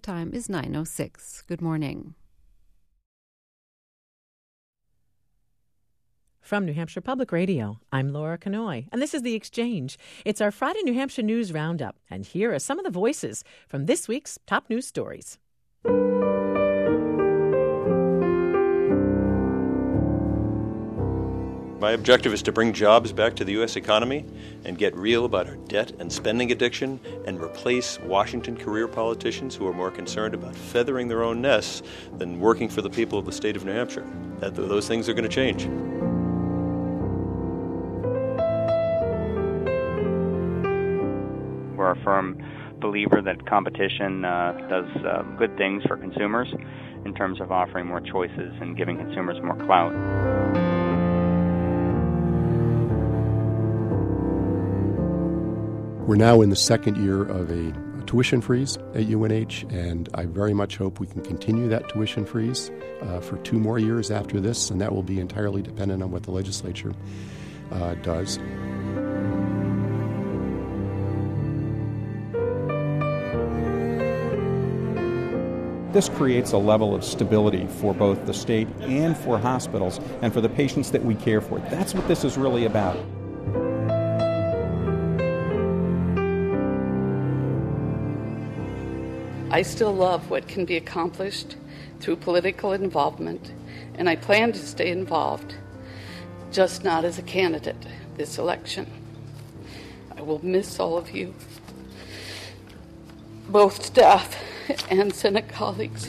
time is 9:06. Good morning. From New Hampshire Public Radio, I'm Laura Canoy, and this is The Exchange. It's our Friday New Hampshire News Roundup, and here are some of the voices from this week's top news stories. My objective is to bring jobs back to the U.S. economy and get real about our debt and spending addiction and replace Washington career politicians who are more concerned about feathering their own nests than working for the people of the state of New Hampshire. Those things are going to change. We're a firm believer that competition does good things for consumers in terms of offering more choices and giving consumers more clout. We're now in the second year of a tuition freeze at UNH, and I very much hope we can continue that tuition freeze for 2 more years after this, and that will be entirely dependent on what the legislature does. This creates a level of stability for both the state and for hospitals and for the patients that we care for. That's what this is really about. I still love what can be accomplished through political involvement, and I plan to stay involved, just not as a candidate this election. I will miss all of you, both staff and Senate colleagues.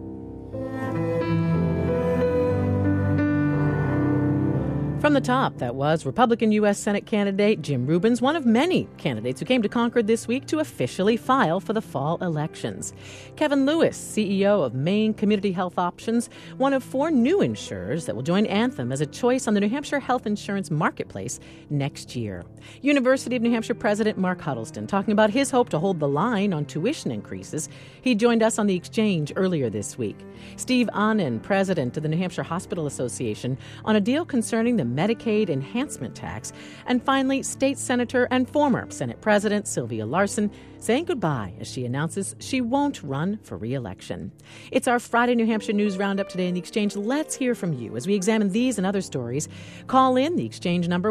From the top, that was Republican U.S. Senate candidate Jim Rubins, one of many candidates who came to Concord this week to officially file for the fall elections. Kevin Lewis, CEO of Maine Community Health Options, one of 4 new insurers that will join Anthem as a choice on the New Hampshire health insurance marketplace next year. University of New Hampshire President Mark Huddleston talking about his hope to hold the line on tuition increases. He joined us on The Exchange earlier this week. Steve Ahnen, president of the New Hampshire Hospital Association, on a deal concerning the Medicaid enhancement tax. And finally, State Senator and former Senate President Sylvia Larson saying goodbye as she announces she won't run for re-election. It's our Friday New Hampshire News Roundup today in The Exchange. Let's hear from you as we examine these and other stories. Call in the Exchange number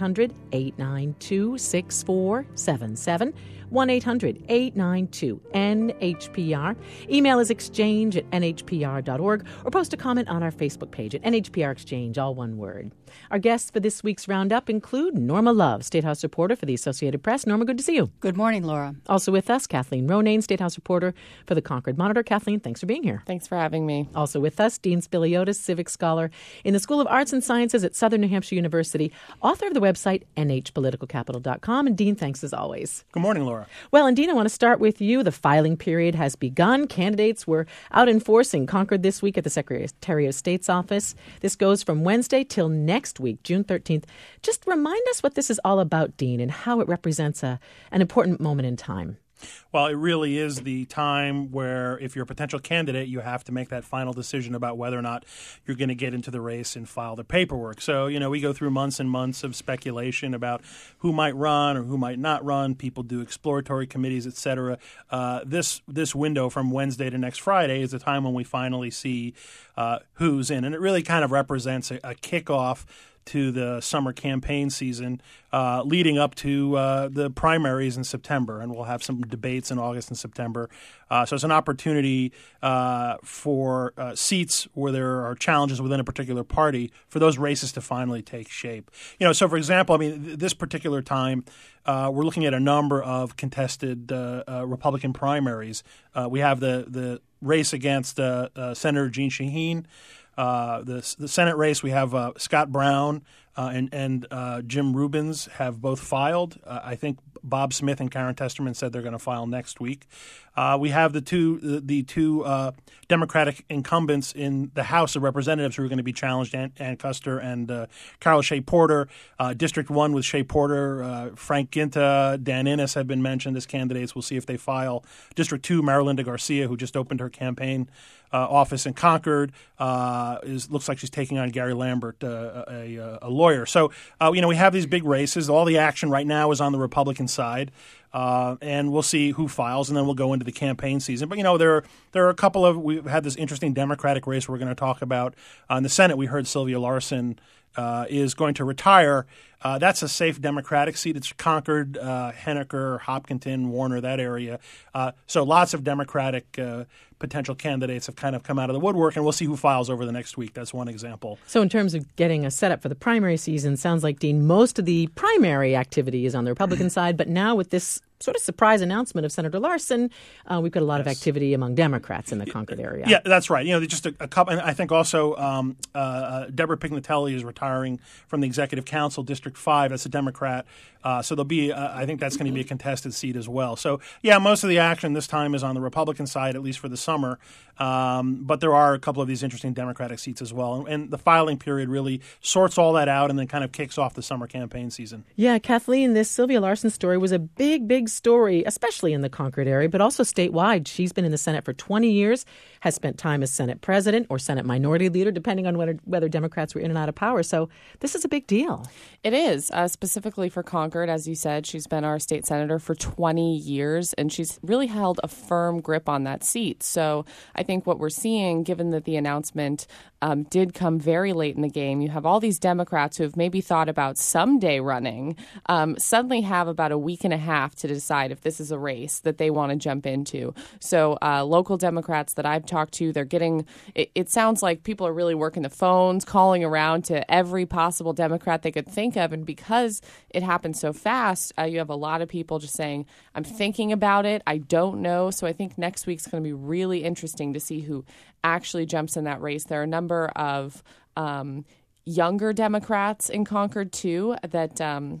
1-800-892-6477. 1-800-892-NHPR. Email is exchange@nhpr.org or post a comment on our Facebook page at NHPR Exchange, all one word. Our guests for this week's roundup include Norma Love, State House reporter for the Associated Press. Norma, good to see you. Good morning, Laura. Also with us, Kathleen Ronayne, State House reporter for the Concord Monitor. Kathleen, thanks for being here. Thanks for having me. Also with us, Dean Spiliotis, civics scholar in the School of Arts and Sciences at Southern New Hampshire University, author of the website nhpoliticalcapital.com. And Dean, thanks as always. Good morning, Laura. Well, and Dean, I want to start with you. The filing period has begun. Candidates were out enforcing Concord this week at the Secretary of State's office. This goes from Wednesday till next week, June 13th. Just remind us what this is all about, Dean, and how it represents an important moment in time. Well, it really is the time where if you're a potential candidate, you have to make that final decision about whether or not you're going to get into the race and file the paperwork. So, we go through months and months of speculation about who might run or who might not run. People do exploratory committees, et cetera. This window from Wednesday to next Friday is the time when we finally see who's in. And it really kind of represents a kickoff to the summer campaign season leading up to the primaries in September. And we'll have some debates in August and September. So it's an opportunity for seats where there are challenges within a particular party for those races to finally take shape. So for example, this particular time, we're looking at a number of contested Republican primaries. We have the race against Senator Jeanne Shaheen. The Senate race, we have Scott Brown and Jim Rubins have both filed. I think Bob Smith and Karen Testerman said they're going to file next week. We have the two Democratic incumbents in the House of Representatives who are going to be challenged, Ann Custer and Carol Shea Porter. District 1 with Shea Porter, Frank Ginta, Dan Innes have been mentioned as candidates. We'll see if they file. District 2, Marilinda Garcia, who just opened her campaign office in Concord, looks like she's taking on Gary Lambert, a lawyer. So, we have these big races. All the action right now is on the Republican side. and we'll see who files, and then we'll go into the campaign season. But, there are a couple of – we've had this interesting Democratic race we're going to talk about. In the Senate, we heard Sylvia Larsen is going to retire. That's a safe Democratic seat. It's Concord, Henniker, Hopkinton, Warner, that area. So lots of Democratic potential candidates have kind of come out of the woodwork, and we'll see who files over the next week. That's one example. So in terms of getting a setup for the primary season, sounds like, Dean, most of the primary activity is on the Republican side, but now with this sort of surprise announcement of Senator Larsen, we've got a lot of activity among Democrats in the Concord area. Yeah, that's right. Just a couple, and I think also Deborah Pignatelli is retiring from the Executive Council, District 5. That's a Democrat. So there'll be, I think that's going to be a contested seat as well. So, yeah, most of the action this time is on the Republican side, at least for the summer. But there are a couple of these interesting Democratic seats as well. And the filing period really sorts all that out and then kind of kicks off the summer campaign season. Yeah, Kathleen, this Sylvia Larsen story was a big, big story, especially in the Concord area, but also statewide. She's been in the Senate for 20 years, has spent time as Senate president or Senate minority leader, depending on whether Democrats were in and out of power. So this is a big deal. It is, specifically for Concord. As you said, she's been our state senator for 20 years, and she's really held a firm grip on that seat. So I think what we're seeing, given that the announcement did come very late in the game, you have all these Democrats who have maybe thought about someday running, suddenly have about a week and a half to decide if this is a race that they want to jump into. So local Democrats that I've talked to, they're getting – it sounds like people are really working the phones, calling around to every possible Democrat they could think of. And because it happened so fast, you have a lot of people just saying, I'm thinking about it. I don't know. So I think next week's going to be really interesting to see who actually jumps in that race. There are a number of younger Democrats in Concord, too, that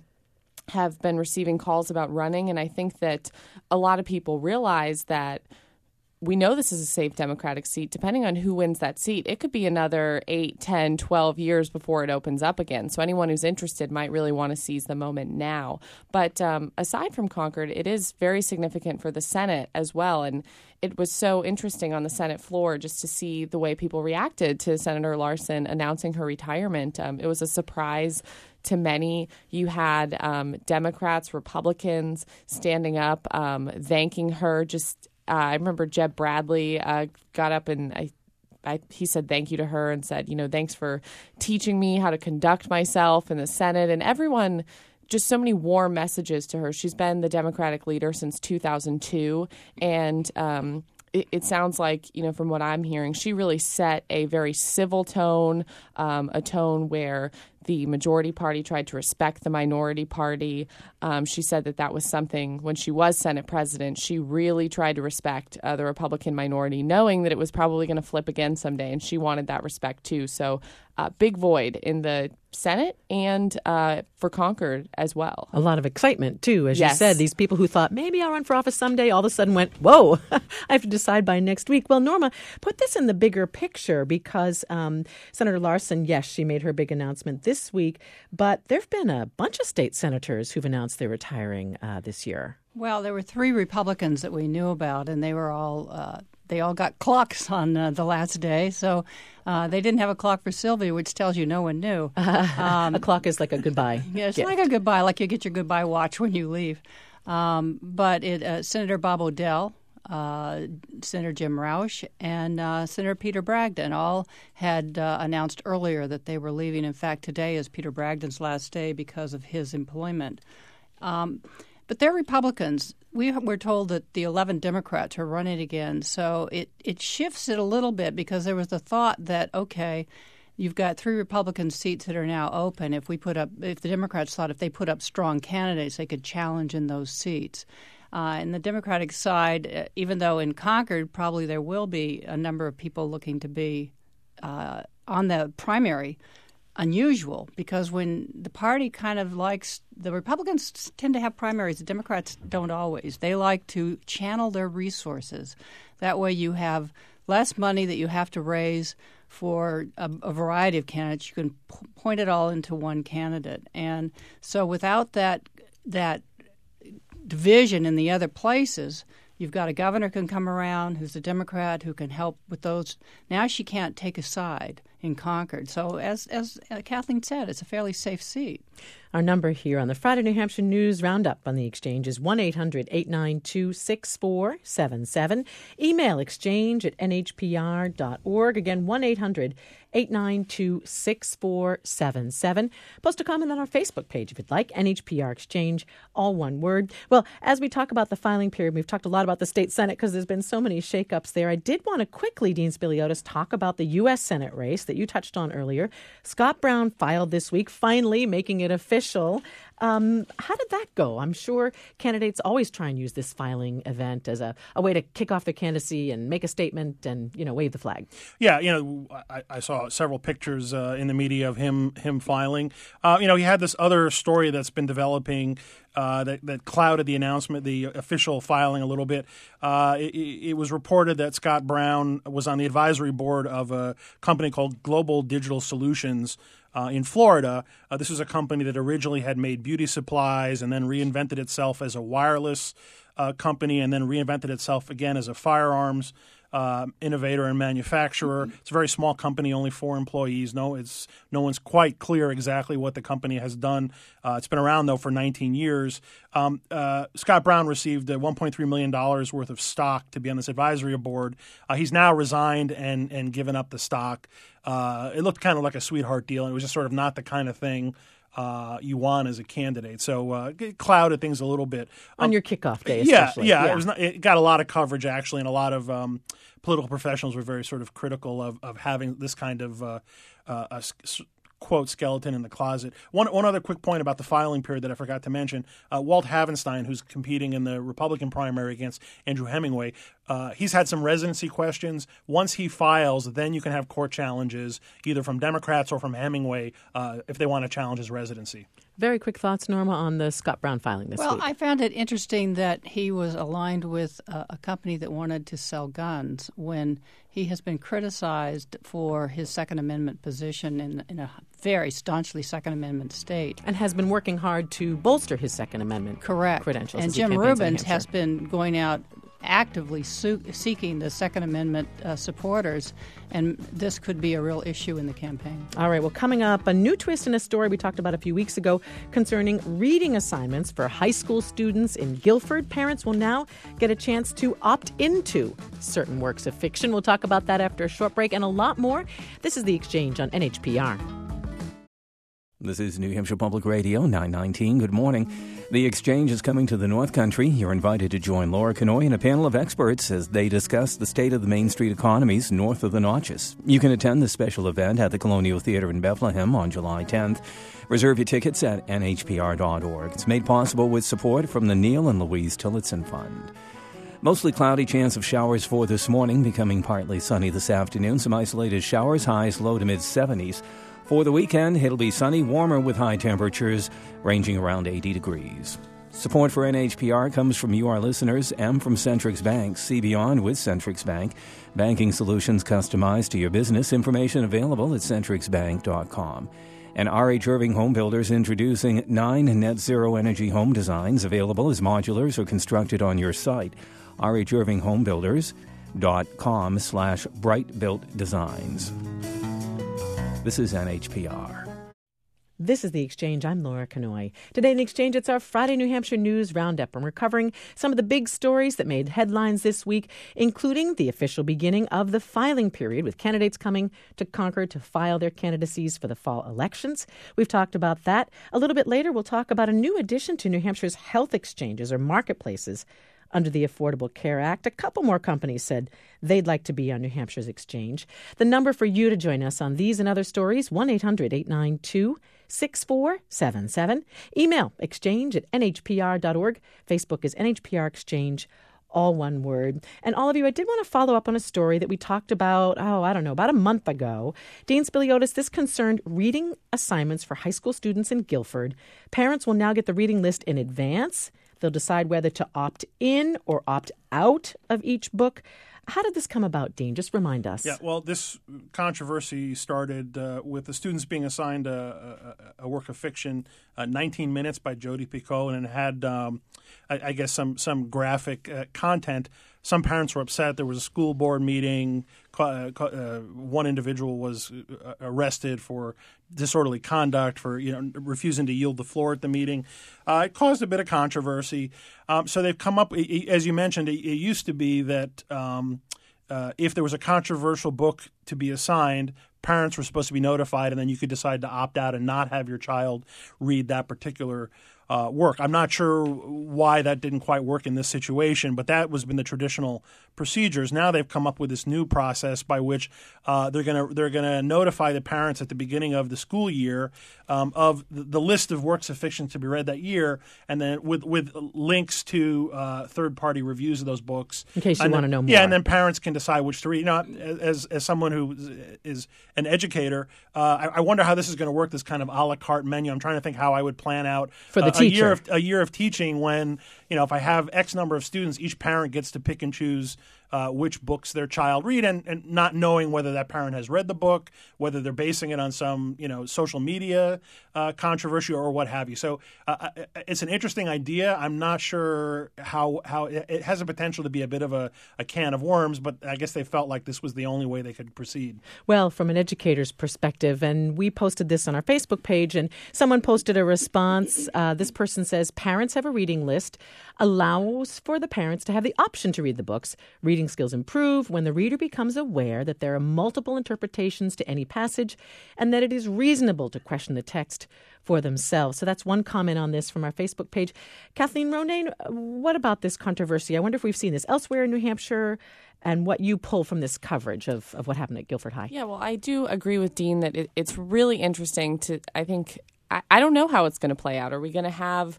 have been receiving calls about running. And I think that a lot of people realize that we know this is a safe Democratic seat. Depending on who wins that seat, it could be another 8, 10, 12 years before it opens up again. So anyone who's interested might really want to seize the moment now. But aside from Concord, it is very significant for the Senate as well. And it was so interesting on the Senate floor just to see the way people reacted to Senator Larsen announcing her retirement. It was a surprise to many. You had Democrats, Republicans standing up, thanking her. I remember Jeb Bradley got up and he said thank you to her and said, thanks for teaching me how to conduct myself in the Senate. And everyone, just so many warm messages to her. She's been the Democratic leader since 2002. And it sounds like, from what I'm hearing, she really set a very civil tone, a tone where the majority party tried to respect the minority party. She said that was something when she was Senate president. She really tried to respect the Republican minority, knowing that it was probably going to flip again someday, and she wanted that respect too. So big void in the Senate and for Concord as well. A lot of excitement too, as you said. These people who thought, maybe I'll run for office someday, all of a sudden went, whoa, I have to decide by next week. Well, Norma, put this in the bigger picture because Senator Larsen, yes, she made her big announcement this week, but there have been a bunch of state senators who've announced they're retiring this year. Well, there were 3 Republicans that we knew about, and they were all they all got clocks on the last day. So they didn't have a clock for Sylvia, which tells you no one knew. A clock is like a goodbye. Yeah, it's like a goodbye, like you get your goodbye watch when you leave. But Senator Bob O'Dell, Senator Jim Roush, and Senator Peter Bragdon all had announced earlier that they were leaving. In fact, today is Peter Bragdon's last day because of his employment. But they're Republicans. We're told that the 11 Democrats are running again. So it shifts it a little bit because there was the thought that, okay, you've got 3 Republican seats that are now open. If the Democrats thought if they put up strong candidates, they could challenge in those seats. And the Democratic side, even though in Concord probably there will be a number of people looking to be on the primary, unusual because when the party kind of likes – the Republicans tend to have primaries. The Democrats don't always. They like to channel their resources. That way you have less money that you have to raise for a variety of candidates. You can point it all into one candidate. And so without that division in the other places, you've got a governor can come around who's a Democrat who can help with those. Now she can't take a side in Concord. So as Kathleen said, it's a fairly safe seat. Our number here on the Friday New Hampshire News Roundup on the Exchange is 1-800-892-6477. Email exchange@nhpr.org. Again, 1-800-892-6477. Post a comment on our Facebook page if you'd like, NHPR Exchange, all one word. Well, as we talk about the filing period, we've talked a lot about the state Senate because there's been so many shakeups there. I did want to quickly, Dean Spiliotis, talk about the U.S. Senate race that you touched on earlier. Scott Brown filed this week, finally making it official. How did that go? I'm sure candidates always try and use this filing event as a way to kick off their candidacy and make a statement and, wave the flag. Yeah, I saw several pictures in the media of him filing. He had this other story that's been developing that clouded the announcement, the official filing a little bit. It was reported that Scott Brown was on the advisory board of a company called Global Digital Solutions in Florida. This is a company that originally had made beauty supplies and then reinvented itself as a wireless company and then reinvented itself again as a firearms innovator and manufacturer. It's a very small company, only 4 employees. No one's quite clear exactly what the company has done. It's been around, though, for 19 years. Scott Brown received $1.3 million worth of stock to be on this advisory board. He's now resigned and given up the stock. It looked kind of like a sweetheart deal, and it was just sort of not the kind of thing you want as a candidate. So it clouded things a little bit. On your kickoff day, especially. Yeah. It got a lot of coverage, actually, and a lot of political professionals were very sort of critical of having this kind of quote, skeleton in the closet. One other quick point about the filing period that I forgot to mention. Walt Havenstein, who's competing in the Republican primary against Andrew Hemingway, he's had some residency questions. Once he files, then you can have court challenges, either from Democrats or from Hemingway, if they want to challenge his residency. Very quick thoughts, Norma, on the Scott Brown filing this week. Well, I found it interesting that he was aligned with a company that wanted to sell guns when he has been criticized for his Second Amendment position in a very staunchly Second Amendment state. And has been working hard to bolster his Second Amendment credentials. And Jim Rubens has been going out actively seeking the Second Amendment supporters, and this could be a real issue in the campaign. All right, well, coming up, a new twist in a story we talked about a few weeks ago concerning reading assignments for high school students in Guilford. Parents will now get a chance to opt into certain works of fiction. We'll talk about that after a short break and a lot more. This is The Exchange on NHPR. This is New Hampshire Public Radio, 919. Good morning. The Exchange is coming to the North Country. You're invited to join Laura Kanoy and a panel of experts as they discuss the state of the Main Street economies north of the Notches. You can attend this special event at the Colonial Theater in Bethlehem on July 10th. Reserve your tickets at nhpr.org. It's made possible with support from the Neil and Louise Tillotson Fund. Mostly cloudy, chance of showers for this morning, becoming partly sunny this afternoon. Some isolated showers, highs low to mid-70s. For the weekend, it'll be sunny, warmer with high temperatures ranging around 80 degrees. Support for NHPR comes from you, our listeners, and from Centrix Bank. See beyond with Centrix Bank. Banking solutions customized to your business. Information available at centrixbank.com. And R.H. Irving Home Builders introducing 9 net zero energy home designs available as modulars or constructed on your site. rhirvinghomebuilders.com/brightbuiltdesigns. This is NHPR. This is The Exchange. I'm Laura Kanoy. Today in The Exchange, it's our Friday New Hampshire News Roundup, and we're covering some of the big stories that made headlines this week, including the official beginning of the filing period, with candidates coming to Concord to file their candidacies for the fall elections. We've talked about that. A little bit later, we'll talk about a new addition to New Hampshire's health exchanges or marketplaces under the Affordable Care Act. A couple more companies said they'd like to be on New Hampshire's exchange. The number for you to join us on these and other stories, 1-800-892-6477. Email exchange@nhpr.org. Facebook is NHPR Exchange, all one word. And all of you, I did want to follow up on a story that we talked about, about a month ago. Dean Spiliotis, this concerned reading assignments for high school students in Guilford. Parents will now get the reading list in advance. They'll decide whether to opt in or opt out of each book. How did this come about, Dean? Just remind us. Yeah, well, this controversy started with the students being assigned a work of fiction, 19 Minutes by Jodi Picoult, and it had, I guess, some graphic content some parents were upset. There was a school board meeting. One individual was arrested for disorderly conduct, for refusing to yield the floor at the meeting. It caused a bit of controversy. So they've come up, as you mentioned, it used to be that if there was a controversial book to be assigned, parents were supposed to be notified, and then you could decide to opt out and not have your child read that particular work. I'm not sure why that didn't quite work in this situation, but that was been the traditional procedures. Now they've come up with this new process by which they're gonna notify the parents at the beginning of the school year of the list of works of fiction to be read that year, and then with links to third-party reviews of those books. In case you want to know more. Yeah, and then parents can decide which to read. As someone who is an educator, I wonder how this is going to work, this kind of a la carte menu. I'm trying to think how I would plan out for the teacher. A year of teaching when, if I have X number of students, each parent gets to pick and choose which books their child read, and not knowing whether that parent has read the book, whether they're basing it on some social media controversy or what have you. So it's an interesting idea. I'm not sure how it has a potential to be a bit of a can of worms, but I guess they felt like this was the only way they could proceed. Well, from an educator's perspective, and we posted this on our Facebook page, and someone posted a response. This person says, parents have a reading list, allows for the parents to have the option to read the books. Reading skills improve when the reader becomes aware that there are multiple interpretations to any passage and that it is reasonable to question the text for themselves. So that's one comment on this from our Facebook page. Kathleen Ronayne, what about this controversy? I wonder if we've seen this elsewhere in New Hampshire and what you pull from this coverage of what happened at Guilford High. Yeah, well, I do agree with Dean that it's really interesting to, I think, I don't know how it's going to play out. Are we going to have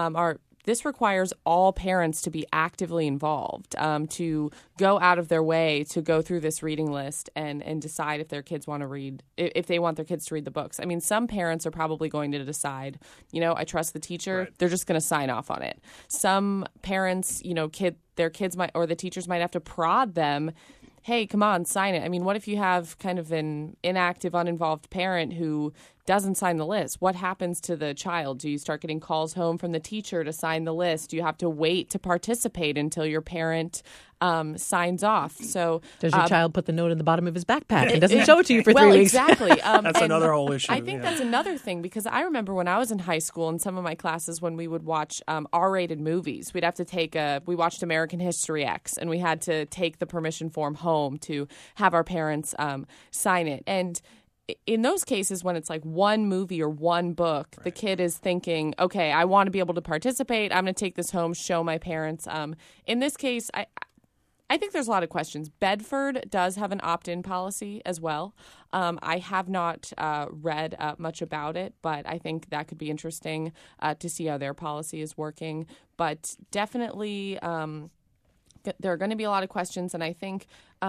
this requires all parents to be actively involved, to go out of their way to go through this reading list and decide if their kids want to read, if they want their kids to read the books. I mean, some parents are probably going to decide, I trust the teacher. Right. They're just going to sign off on it. Some parents, their kids might, or the teachers might have to prod them. Hey, come on, sign it. I mean, what if you have kind of an inactive, uninvolved parent who doesn't sign the list? What happens to the child? Do you start getting calls home from the teacher to sign the list? Do you have to wait to participate until your parent signs off? So does your child put the note in the bottom of his backpack and doesn't show it to you for 3 weeks? Exactly. That's another whole issue. I think that's another thing, because I remember when I was in high school in some of my classes when we would watch R-rated movies, we'd have to we watched American History X, and we had to take the permission form home to have our parents sign it. And in those cases, when it's like one movie or one book, right, the kid is thinking, okay, I want to be able to participate. I'm going to take this home, show my parents. In this case, I think there's a lot of questions. Bedford does have an opt-in policy as well. I have not read much about it, but I think that could be interesting to see how their policy is working. But definitely there are going to be a lot of questions, and I think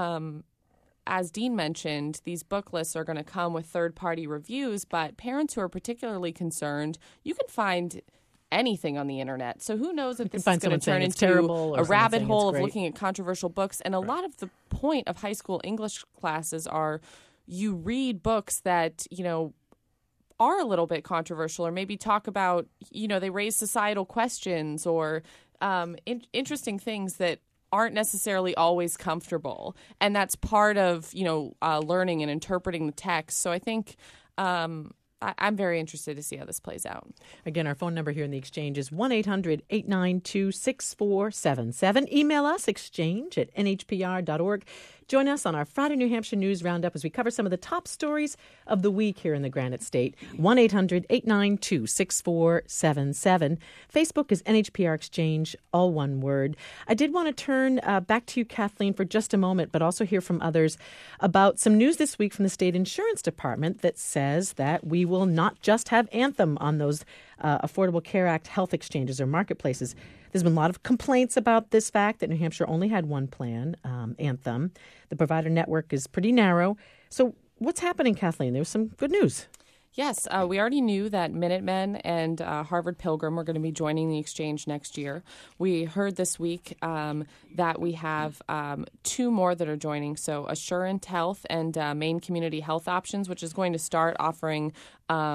as Dean mentioned, these book lists are going to come with third-party reviews, but parents who are particularly concerned, you can find anything on the internet. So who knows if this is going to turn into a rabbit hole of looking at controversial books. And a lot of the point of high school English classes are you read books that, are a little bit controversial, or maybe talk about, they raise societal questions or interesting things that aren't necessarily always comfortable. And that's part of, learning and interpreting the text. So I think I'm very interested to see how this plays out. Again, our phone number here in the Exchange is 1-800-892-6477. Email us, exchange@nhpr.org. Join us on our Friday New Hampshire News Roundup as we cover some of the top stories of the week here in the Granite State. 1-800-892-6477. Facebook is NHPR Exchange, all one word. I did want to turn back to you, Kathleen, for just a moment, but also hear from others about some news this week from the State Insurance Department that says that we will not just have Anthem on those Affordable Care Act health exchanges or marketplaces. There's been a lot of complaints about this fact that New Hampshire only had one plan, Anthem. The provider network is pretty narrow. So what's happening, Kathleen? There's some good news. Yes, we already knew that Minutemen and Harvard Pilgrim were going to be joining the exchange next year. We heard this week that we have two more that are joining. So Assurant Health and Maine Community Health Options, which is going to start offering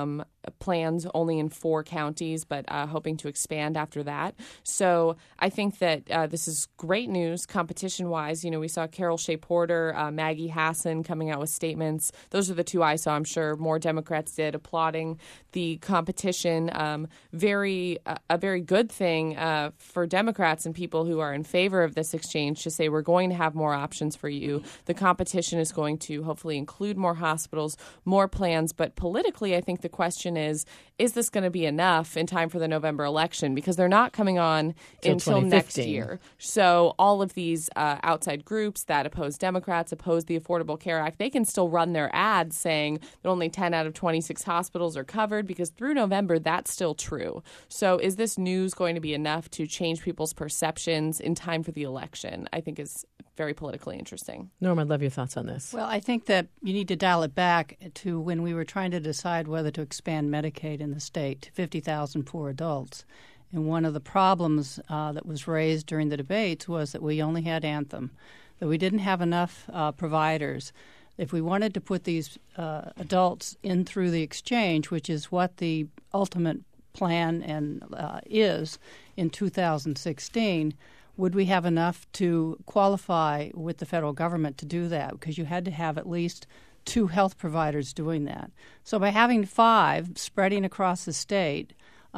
plans only in 4 counties, but hoping to expand after that. So I think that this is great news competition-wise. We saw Carol Shea Porter, Maggie Hassan coming out with statements. Those are the 2 I saw. I'm sure more Democrats did, applauding the competition. A very good thing for Democrats and people who are in favor of this exchange to say we're going to have more options for you. The competition is going to hopefully include more hospitals, more plans. But politically, I think the question is this going to be enough in time for the November election? Because they're not coming on until next year. So all of these outside groups that oppose Democrats, oppose the Affordable Care Act, they can still run their ads saying that only 10 out of 26 hospitals are covered, because through November, that's still true. So is this news going to be enough to change people's perceptions in time for the election? I think is very politically interesting. Norma, I'd love your thoughts on this. Well, I think that you need to dial it back to when we were trying to decide whether to expand Medicaid in the state to 50,000 poor adults. And one of the problems that was raised during the debates was that we only had Anthem, that we didn't have enough providers. If we wanted to put these adults in through the exchange, which is what the ultimate plan and is in 2016, would we have enough to qualify with the federal government to do that? Because you had to have at least 2 health providers doing that. So by having 5 spreading across the state,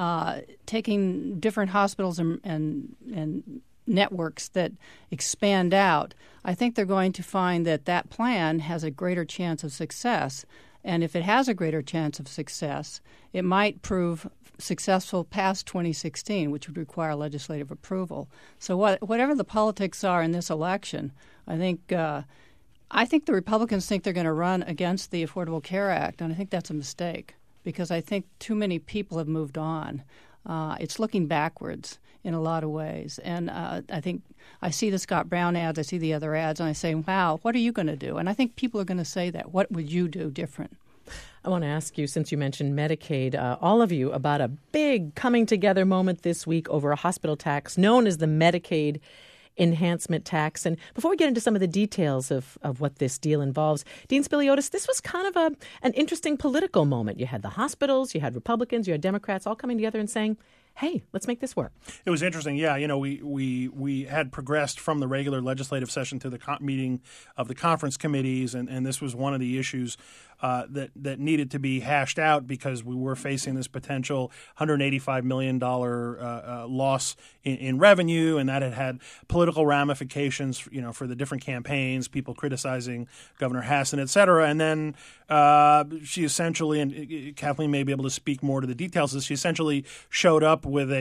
taking different hospitals and networks that expand out, I think they're going to find that plan has a greater chance of success. And if it has a greater chance of success, it might prove successful past 2016, which would require legislative approval. So whatever the politics are in this election, I think the Republicans think they're going to run against the Affordable Care Act, and I think that's a mistake because I think too many people have moved on. It's looking backwards in a lot of ways. And I think I see the Scott Brown ads, I see the other ads, and I say, wow, what are you going to do? And I think people are going to say that. What would you do different? I want to ask you, since you mentioned Medicaid, all of you, about a big coming together moment this week over a hospital tax known as the Medicaid enhancement tax. And before we get into some of the details of what this deal involves, Dean Spiliotis, this was kind of an interesting political moment. You had the hospitals, you had Republicans, you had Democrats all coming together and saying, hey, let's make this work. It was interesting. Yeah, we had progressed from the regular legislative session to the meeting of the conference committees, and this was one of the issues that needed to be hashed out because we were facing this potential $185 million loss in revenue, and that had political ramifications, for the different campaigns, people criticizing Governor Hassan, et cetera. And then she essentially, and Kathleen may be able to speak more to the details of this, she essentially showed up with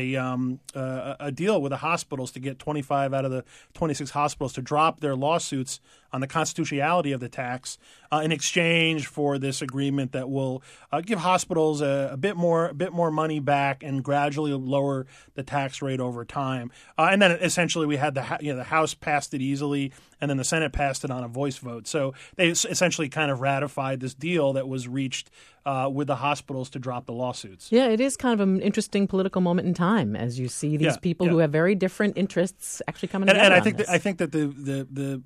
a deal with the hospitals to get 25 out of the 26 hospitals to drop their lawsuits on the constitutionality of the tax in exchange for this agreement that will give hospitals a bit more money back and gradually lower the tax rate over time. And then essentially we had the House passed it easily, and then the Senate passed it on a voice vote. So they essentially kind of ratified this deal that was reached with the hospitals to drop the lawsuits. Yeah, it is kind of an interesting political moment in time as you see these people who have very different interests actually coming together. And I think that the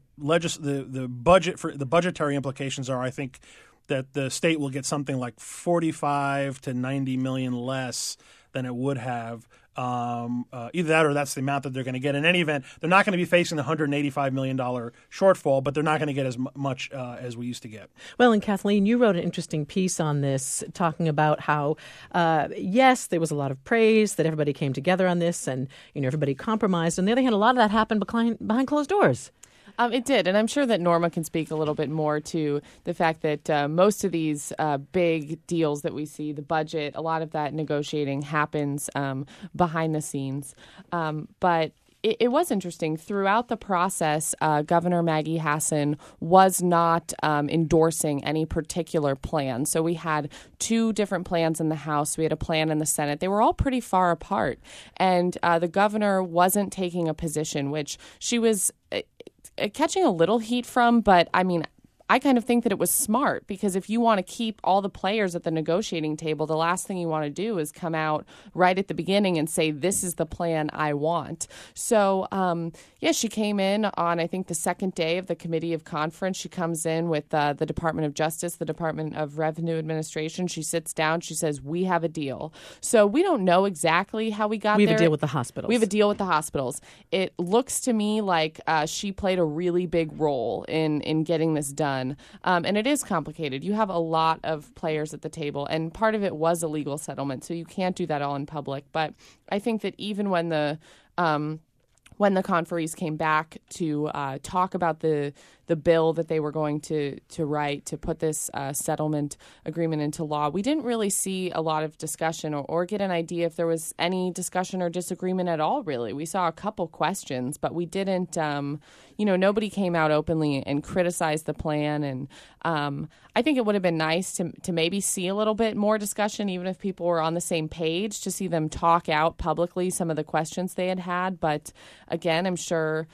budgetary implications are, I think, that the state will get something like 45 to 90 million less than it would have. Either that or that's the amount that they're going to get. In any event, they're not going to be facing the $185 million shortfall, but they're not going to get as much as we used to get. Well, and Kathleen, you wrote an interesting piece on this talking about how, yes, there was a lot of praise that everybody came together on this and everybody compromised. On the other hand, a lot of that happened behind closed doors. It did, and I'm sure that Norma can speak a little bit more to the fact that most of these big deals that we see, the budget, a lot of that negotiating happens behind the scenes. But it was interesting. Throughout the process, Governor Maggie Hassan was not endorsing any particular plan. So we had 2 different plans in the House. We had a plan in the Senate. They were all pretty far apart. And the governor wasn't taking a position, which she was catching a little heat from, but I mean, I kind of think that it was smart, because if you want to keep all the players at the negotiating table, the last thing you want to do is come out right at the beginning and say, this is the plan I want. So, she came in on, I think, the second day of the Committee of Conference. She comes in with the Department of Justice, the Department of Revenue Administration. She sits down. She says, we have a deal. So we don't know exactly how we got there. We have a deal with the hospitals. We have a deal with the hospitals. It looks to me like she played a really big role in getting this done. And it is complicated. You have a lot of players at the table, and part of it was a legal settlement, so you can't do that all in public. But I think that even when the conferees came back to talk about the bill that they were going to write to put this settlement agreement into law, we didn't really see a lot of discussion or get an idea if there was any discussion or disagreement at all, really. We saw a couple questions, but we didn't, nobody came out openly and criticized the plan. And I think it would have been nice to maybe see a little bit more discussion, even if people were on the same page, to see them talk out publicly some of the questions they had. But again, I'm sure,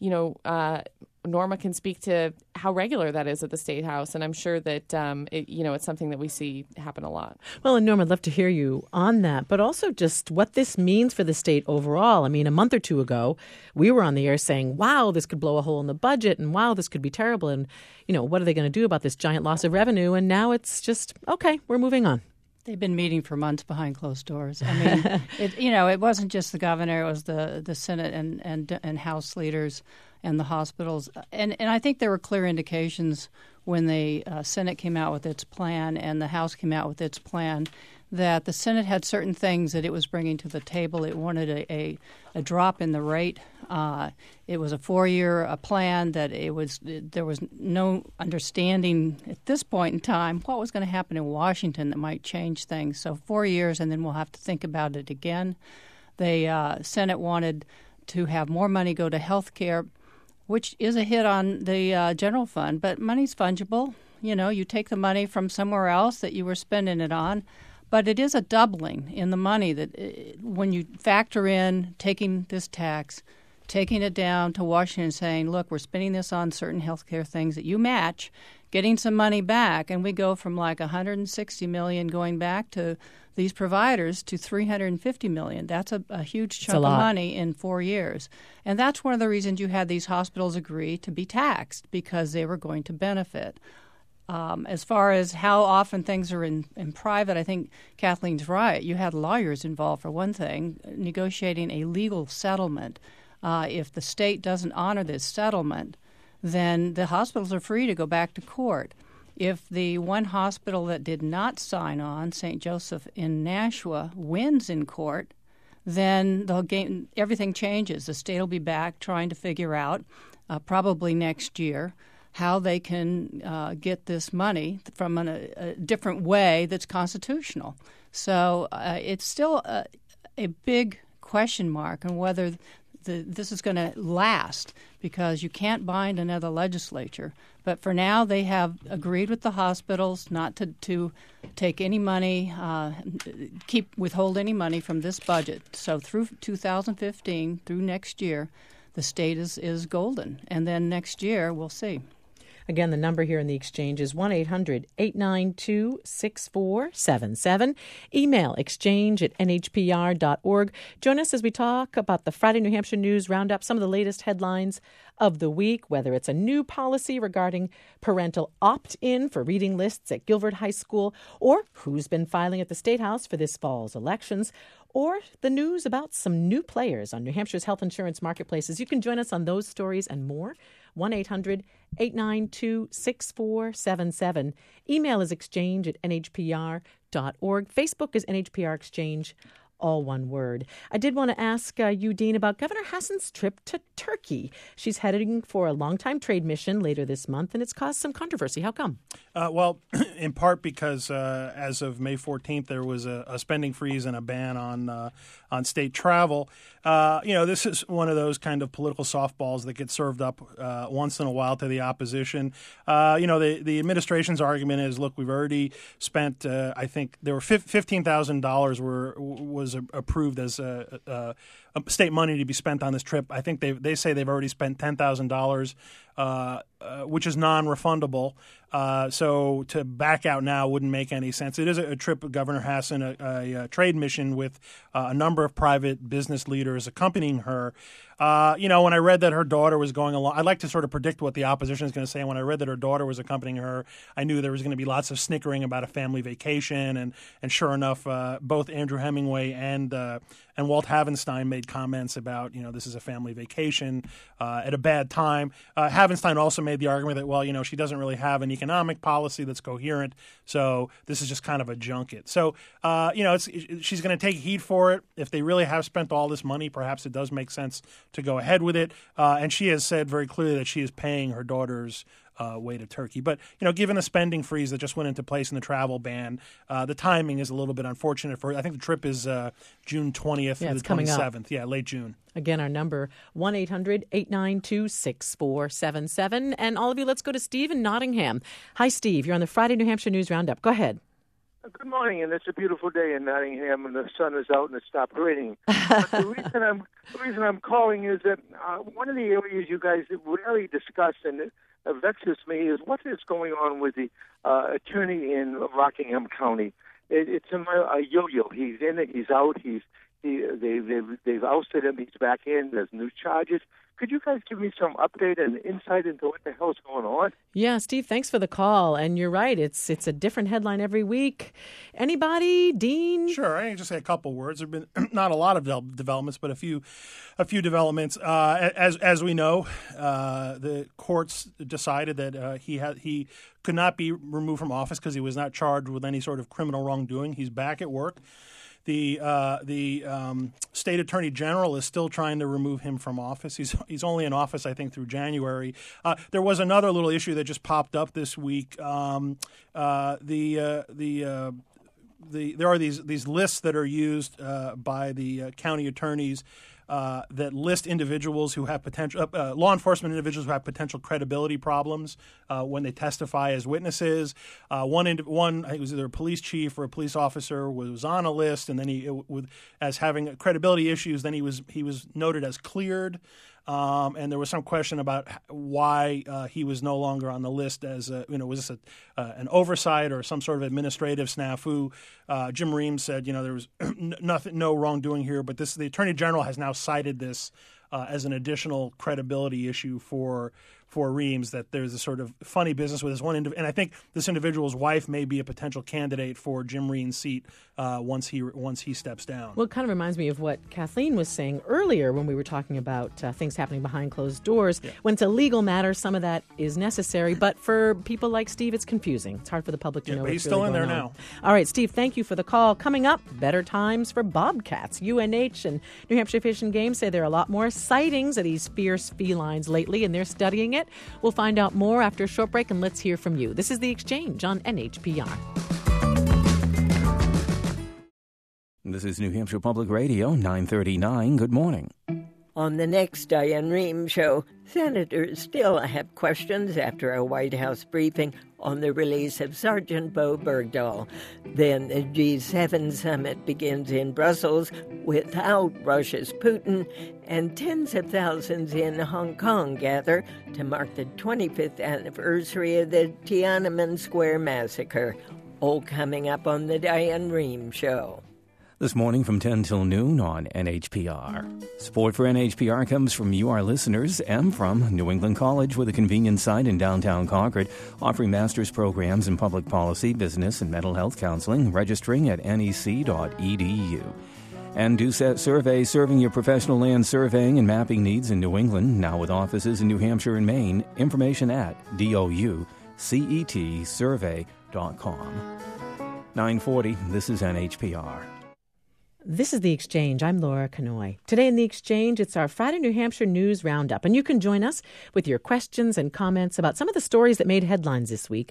Norma can speak to how regular that is at the State House, and I'm sure that it's something that we see happen a lot. Well, and Norma, I'd love to hear you on that, but also just what this means for the state overall. I mean, a month or two ago, we were on the air saying, wow, this could blow a hole in the budget, and wow, this could be terrible, and, what are they going to do about this giant loss of revenue? And now it's just, okay, we're moving on. They've been meeting for months behind closed doors. I mean, it wasn't just the governor; it was the Senate and House leaders and the hospitals. And I think there were clear indications when the Senate came out with its plan and the House came out with its plan that the Senate had certain things that it was bringing to the table. It wanted a drop in the rate. It was a 4-year plan that there was no understanding at this point in time what was going to happen in Washington that might change things. So 4 years, and then we'll have to think about it again. The Senate wanted to have more money go to health care, which is a hit on the general fund, but money's fungible. You take the money from somewhere else that you were spending it on. But it is a doubling in the money that when you factor in taking this tax, taking it down to Washington and saying, look, we're spending this on certain health care things that you match, getting some money back, and we go from like $160 million going back to these providers to $350 million. That's a huge chunk of money in 4 years. And that's one of the reasons you had these hospitals agree to be taxed, because they were going to benefit. As far as how often things are in private, I think Kathleen's right. You had lawyers involved, for one thing, negotiating a legal settlement. If the state doesn't honor this settlement, then the hospitals are free to go back to court. If the one hospital that did not sign on, St. Joseph in Nashua, wins in court, then everything changes. The state will be back trying to figure out, probably next year, how they can get this money from a different way that's constitutional. So it's still a big question mark on whether this is going to last, because you can't bind another legislature. But for now, they have agreed with the hospitals not to take any money, withhold any money from this budget. So through 2015, through next year, the state is golden. And then next year, we'll see. Again, the number here in the exchange is 1-800-892-6477. Email exchange@nhpr.org. Join us as we talk about the Friday New Hampshire News Roundup, some of the latest headlines of the week, whether it's a new policy regarding parental opt-in for reading lists at Gilbert High School, or who's been filing at the State House for this fall's elections, or the news about some new players on New Hampshire's health insurance marketplaces. You can join us on those stories and more. 1-800-892-6477. Email is exchange@nhpr.org. Facebook is NHPR Exchange, all one word. I did want to ask you, Dean, about Governor Hassan's trip to Turkey. She's heading for a long-time trade mission later this month, and it's caused some controversy. How come? Well, in part because as of May 14th, there was a spending freeze and a ban on state travel. This is one of those kind of political softballs that get served up once in a while to the opposition. The administration's argument is, look, we've already spent, I think there were $15,000 was approved as state money to be spent on this trip. I think they say they've already spent $10,000, which is non-refundable. So to back out now wouldn't make any sense. It is a trip of Governor Hassan, a trade mission with a number of private business leaders accompanying her. When I read that her daughter was going along, I like to sort of predict what the opposition is going to say. When I read that her daughter was accompanying her, I knew there was going to be lots of snickering about a family vacation. And sure enough, both Andrew Hemingway and Walt Havenstein made comments about, this is a family vacation at a bad time. Havenstein also made the argument that, she doesn't really have an economic policy that's coherent, so this is just kind of a junket. So, she's going to take heat for it. If they really have spent all this money, perhaps it does make sense to go ahead with it. And she has said very clearly that she is paying her daughter's way to Turkey. But, given the spending freeze that just went into place in the travel ban, the timing is a little bit unfortunate for her. I think the trip is June 20th to the 27th. Yeah, late June. Again, our number, 1-800-892-6477. And all of you, let's go to Steve in Nottingham. Hi, Steve. You're on the Friday New Hampshire News Roundup. Go ahead. Good morning, and it's a beautiful day in Nottingham, and the sun is out and it stopped raining. But the reason I'm calling is that one of the areas you guys rarely discuss and it vexes me is what is going on with the attorney in Rockingham County. It's a yo-yo. He's in it, he's out. They've ousted him. He's back in. There's new charges. Could you guys give me some update and insight into what the hell's going on? Yeah, Steve, thanks for the call. And you're right. It's a different headline every week. Anybody? Dean? Sure. I can just say a couple words. There have been not a lot of developments, but a few developments. As we know, the courts decided that he could not be removed from office because he was not charged with any sort of criminal wrongdoing. He's back at work. The state attorney general is still trying to remove him from office. He's only in office, I think, through January. There was another little issue that just popped up this week. There are these lists that are used by the county attorneys that list individuals who have potential law enforcement individuals who have potential credibility problems when they testify as witnesses. One I think it was either a police chief or a police officer was on a list, and then as having credibility issues. Then he was noted as cleared. And there was some question about why he was no longer on the list as was this an oversight or some sort of administrative snafu? Jim Reams said, there was no wrongdoing here, but the Attorney General has now cited this as an additional credibility issue for Reams, that there's a sort of funny business with this one and I think this individual's wife may be a potential candidate for Jim Reams' seat once he steps down. Well, it kind of reminds me of what Kathleen was saying earlier when we were talking about things happening behind closed doors. Yeah. When it's a legal matter, some of that is necessary, but for people like Steve, it's confusing. It's hard for the public to know what's he's still really in there going now. All right, Steve, thank you for the call. Coming up, better times for bobcats. UNH and New Hampshire Fish and Game say there are a lot more sightings of these fierce felines lately, and they're studying it. We'll find out more after a short break, and let's hear from you. This is The Exchange on NHPR. This is New Hampshire Public Radio, 939. Good morning. On the next Diane Rehm Show, senators still have questions after a White House briefing on the release of Sergeant Bo Bergdahl. Then the G7 summit begins in Brussels without Russia's Putin, and tens of thousands in Hong Kong gather to mark the 25th anniversary of the Tiananmen Square massacre. All coming up on the Diane Rehm Show. This morning from 10 till noon on NHPR. Support for NHPR comes from you, our listeners, and from New England College with a convenient site in downtown Concord, offering master's programs in public policy, business, and mental health counseling, registering at nec.edu. And DoSet Survey, serving your professional land surveying and mapping needs in New England, now with offices in New Hampshire and Maine. Information at douscetsurvey.com. 940, this is NHPR. This is The Exchange. I'm Laura Kanoy. Today in The Exchange, it's our Friday New Hampshire News Roundup, and you can join us with your questions and comments about some of the stories that made headlines this week.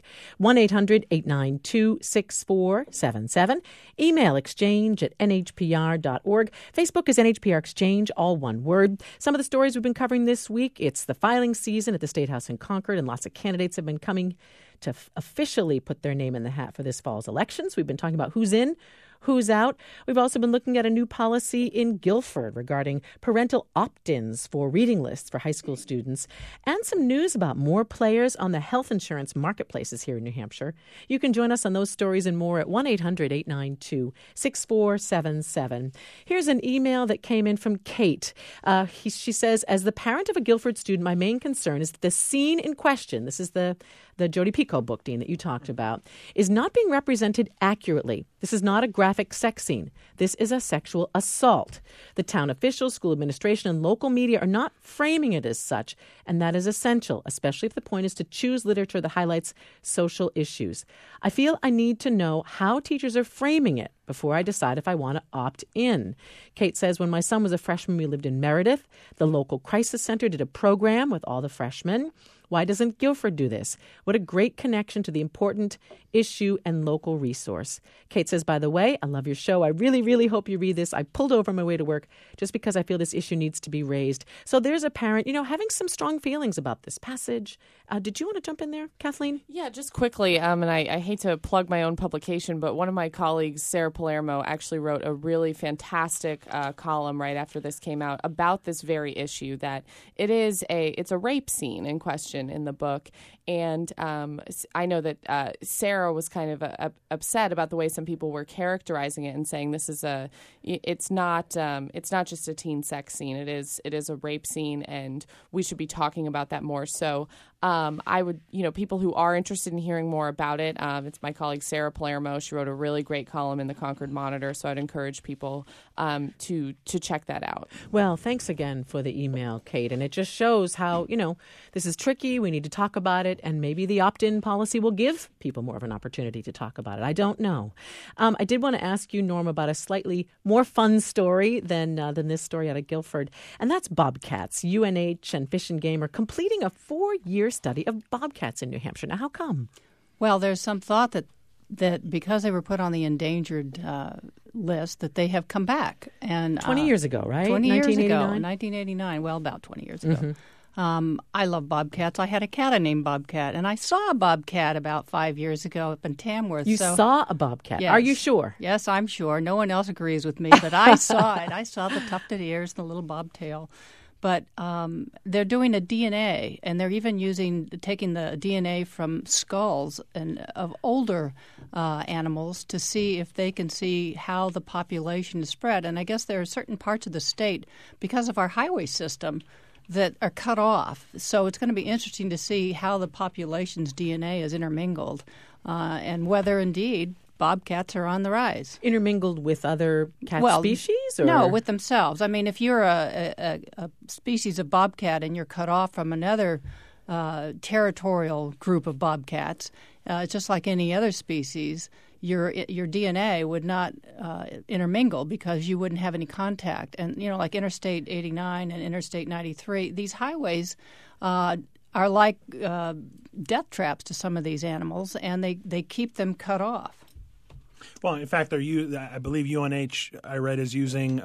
1-800-892-6477. Email exchange@nhpr.org. Facebook is NHPR Exchange, all one word. Some of the stories we've been covering this week, it's the filing season at the State House in Concord, and lots of candidates have been coming to officially put their name in the hat for this fall's elections. We've been talking about who's in, Who's Out. We've also been looking at a new policy in Guilford regarding parental opt-ins for reading lists for high school students, and some news about more players on the health insurance marketplaces here in New Hampshire. You can join us on those stories and more at 1-800-892-6477. Here's an email that came in from Kate. She says, as the parent of a Guilford student, my main concern is that the scene in question, this is the Jodi Picoult book, Dean, that you talked about, is not being represented accurately. This is not a graphic sex scene. This is a sexual assault. The town officials, school administration, and local media are not framing it as such, and that is essential, especially if the point is to choose literature that highlights social issues. I feel I need to know how teachers are framing it before I decide if I want to opt in. Kate says, when my son was a freshman, we lived in Meredith. The local crisis center did a program with all the freshmen. Why doesn't Guilford do this? What a great connection to the important issue and local resource. Kate says, by the way, I love your show. I really, really hope you read this. I pulled over on my way to work just because I feel this issue needs to be raised. So there's a parent, having some strong feelings about this passage. Did you want to jump in there, Kathleen? Yeah, just quickly, and I hate to plug my own publication, but one of my colleagues, Sarah Palermo, actually wrote a really fantastic column right after this came out about this very issue, that it's a rape scene in question in the book. And I know that Sarah was kind of upset about the way some people were characterizing it and saying this is it's not just a teen sex scene. It is a rape scene, and we should be talking about that more. So I would, people who are interested in hearing more about it, it's my colleague Sarah Palermo. She wrote a really great column in the Concord Monitor, so I'd encourage people to check that out. Well, thanks again for the email, Kate. And it just shows how, this is tricky. We need to talk about it, and maybe the opt-in policy will give people more of an opportunity to talk about it. I don't know. I did want to ask you, Norm, about a slightly more fun story than this story out of Guilford, and that's bobcats. UNH and Fish and Game are completing a 4-year study of bobcats in New Hampshire. Now, how come? Well, there's some thought that because they were put on the endangered list, that they have come back. And 20 years ago, right? 20 years ago, 1989. Well, about 20 years ago. Mm-hmm. I love bobcats. I had a cat named Bobcat, and I saw a bobcat about 5 years ago up in Tamworth. You saw a bobcat? Yes. Are you sure? Yes, I'm sure. No one else agrees with me, but I saw it. I saw the tufted ears and the little bobtail. But they're doing a DNA, and they're even taking the DNA from skulls of older animals to see if they can see how the population is spread. And I guess there are certain parts of the state, because of our highway system, that are cut off. So it's going to be interesting to see how the population's DNA is intermingled and whether indeed bobcats are on the rise. Intermingled with other cat species? Or? No, with themselves. I mean, if you're a species of bobcat and you're cut off from another territorial group of bobcats, just like any other species, your DNA would not intermingle because you wouldn't have any contact. And, like Interstate 89 and Interstate 93, these highways are like death traps to some of these animals, and they keep them cut off. Well, in fact, I believe UNH, I read, is using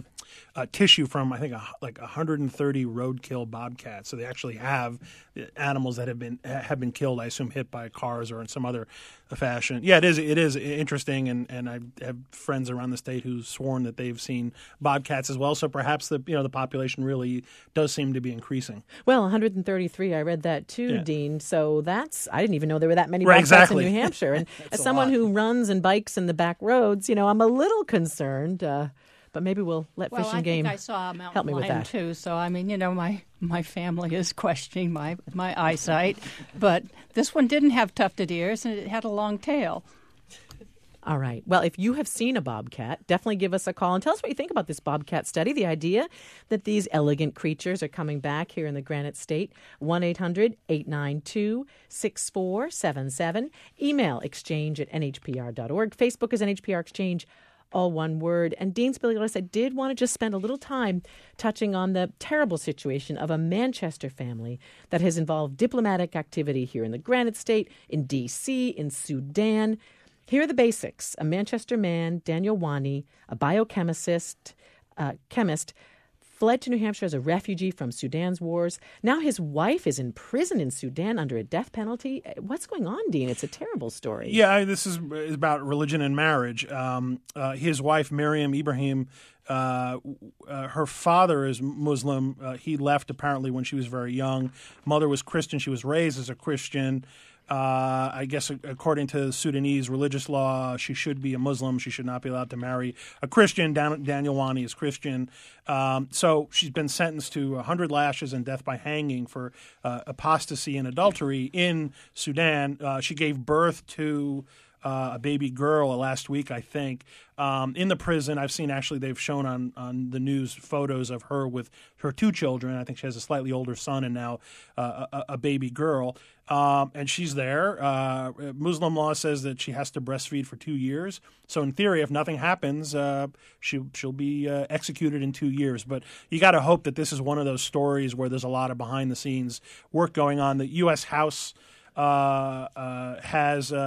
tissue from, I think, like 130 roadkill bobcats. So they actually have animals that have been killed, I assume, hit by cars or in some other fashion. Yeah, it is interesting, and I have friends around the state who've sworn that they've seen bobcats as well. So perhaps the population really does seem to be increasing. Well, 133, I read that too, yeah. Dean. So I didn't even know there were that many right, bobcats exactly. in New Hampshire. And as someone who runs and bikes in the back roads, I'm a little concerned. But maybe we'll let Fish and Game I saw a mountain help me with lion that too. So I mean, my family is questioning my eyesight, but this one didn't have tufted ears and it had a long tail. All right. Well, if you have seen a bobcat, definitely give us a call and tell us what you think about this bobcat study. The idea that these elegant creatures are coming back here in the Granite State. 1-800-892-6477. Email exchange@nhpr.org. Facebook is NHPR Exchange. All one word. And Dean Spiliottis, I did want to just spend a little time touching on the terrible situation of a Manchester family that has involved diplomatic activity here in the Granite State, in D.C., in Sudan. Here are the basics. A Manchester man, Daniel Wani, a biochemist, chemist, fled to New Hampshire as a refugee from Sudan's wars. Now his wife is in prison in Sudan under a death penalty. What's going on, Dean? It's a terrible story. Yeah, this is about religion and marriage. His wife, Miriam Ibrahim, her father is Muslim. He left apparently when she was very young. Mother was Christian. She was raised as a Christian. I guess according to Sudanese religious law, she should be a Muslim. She should not be allowed to marry a Christian. Daniel Wani is Christian. So she's been sentenced to 100 lashes and death by hanging for apostasy and adultery in Sudan. She gave birth to a baby girl last week, I think, in the prison. I've seen, actually, they've shown on the news photos of her with her two children. I think she has a slightly older son and now a baby girl. And she's there. Muslim law says that she has to breastfeed for 2 years. So in theory, if nothing happens, she'll be executed in 2 years. But you got to hope that this is one of those stories where there's a lot of behind-the-scenes work going on. The U.S. House has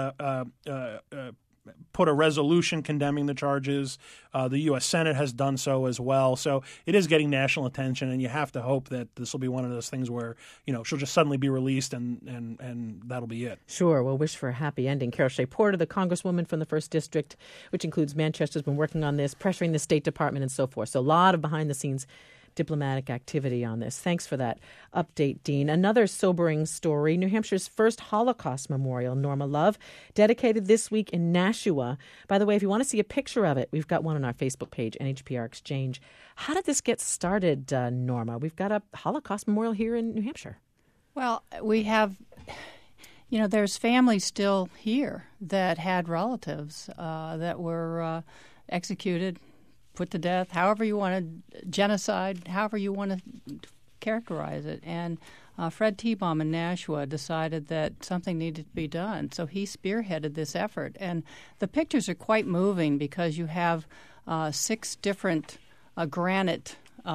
put a resolution condemning the charges. The U.S. Senate has done so as well. So it is getting national attention, and you have to hope that this will be one of those things where, she'll just suddenly be released and that'll be it. Sure. We'll wish for a happy ending. Carol Shea Porter, the congresswoman from the 1st District, which includes Manchester, has been working on this, pressuring the State Department and so forth. So a lot of behind-the-scenes diplomatic activity on this. Thanks for that update, Dean. Another sobering story, New Hampshire's first Holocaust memorial, Norma Love, dedicated this week in Nashua. By the way, if you want to see a picture of it, we've got one on our Facebook page, NHPR Exchange. How did this get started, Norma? We've got a Holocaust memorial here in New Hampshire. Well, we have, there's families still here that had relatives that were executed, put to death, however you want to, genocide, however you want to characterize it. And Fred Tebohm in Nashua decided that something needed to be done. So he spearheaded this effort. And the pictures are quite moving because you have 6 different granite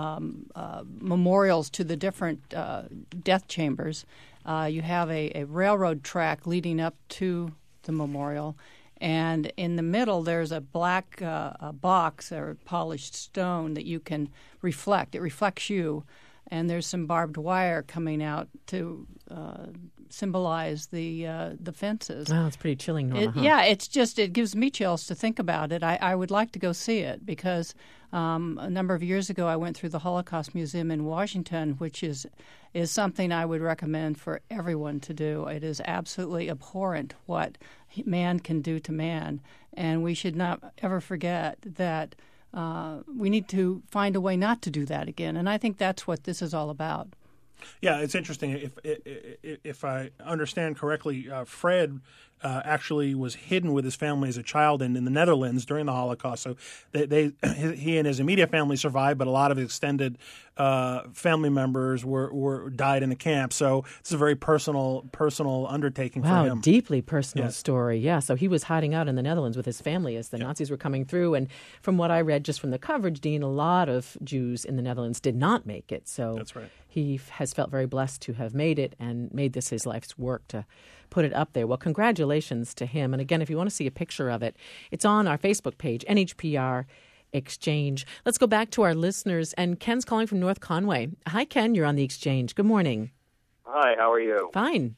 memorials to the different death chambers. You have a railroad track leading up to the memorial. And in the middle, there's a black box or polished stone that you can reflect. It reflects you. And there's some barbed wire coming out to symbolize the fences. Wow, it's pretty chilling, Norma. Yeah, it gives me chills to think about it. I would like to go see it because a number of years ago I went through the Holocaust Museum in Washington, which is something I would recommend for everyone to do. It is absolutely abhorrent what man can do to man, and we should not ever forget that we need to find a way not to do that again. And I think that's what this is all about. Yeah, it's interesting. If I understand correctly, Fred actually was hidden with his family as a child in the Netherlands during the Holocaust. So he and his immediate family survived, but a lot of his extended family members were died in the camp. So it's a very personal undertaking for him. Wow, deeply personal story. Yeah, so he was hiding out in the Netherlands with his family as the Nazis were coming through. And from what I read just from the coverage, Dean, a lot of Jews in the Netherlands did not make it. So that's right. He has felt very blessed to have made it and made this his life's work to put it up there. Well, congratulations to him. And again, if you want to see a picture of it, it's on our Facebook page, NHPR Exchange. Let's go back to our listeners. And Ken's calling from North Conway. Hi, Ken. You're on the Exchange. Good morning. Hi. How are you? Fine.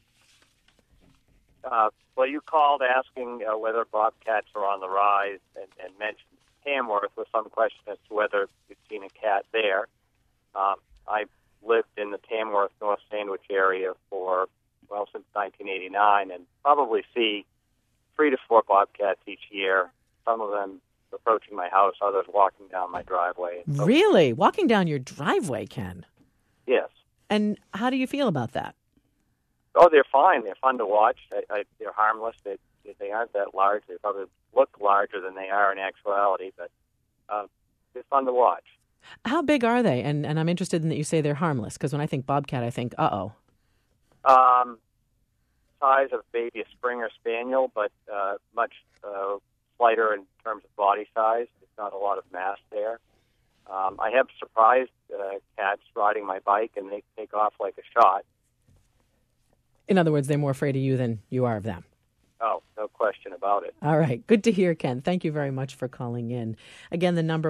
Well, you called asking whether bobcats are on the rise and mentioned Tamworth with some question as to whether you've seen a cat there. I've lived in the Tamworth, North Sandwich area since 1989, and probably see 3 to 4 bobcats each year, some of them approaching my house, others walking down my driveway. Really? Walking down your driveway, Ken? Yes. And how do you feel about that? Oh, they're fine. They're fun to watch. They're harmless. They aren't that large. They probably look larger than they are in actuality, but they're fun to watch. How big are they? And I'm interested in that you say they're harmless, because when I think bobcat, I think, uh-oh. Size of maybe a Springer Spaniel, but much slighter in terms of body size. There's not a lot of mass there. I have surprised cats riding my bike, and they take off like a shot. In other words, they're more afraid of you than you are of them. Oh, no no question about it. All right. Good to hear, Ken. Thank you very much for calling in. Again, the number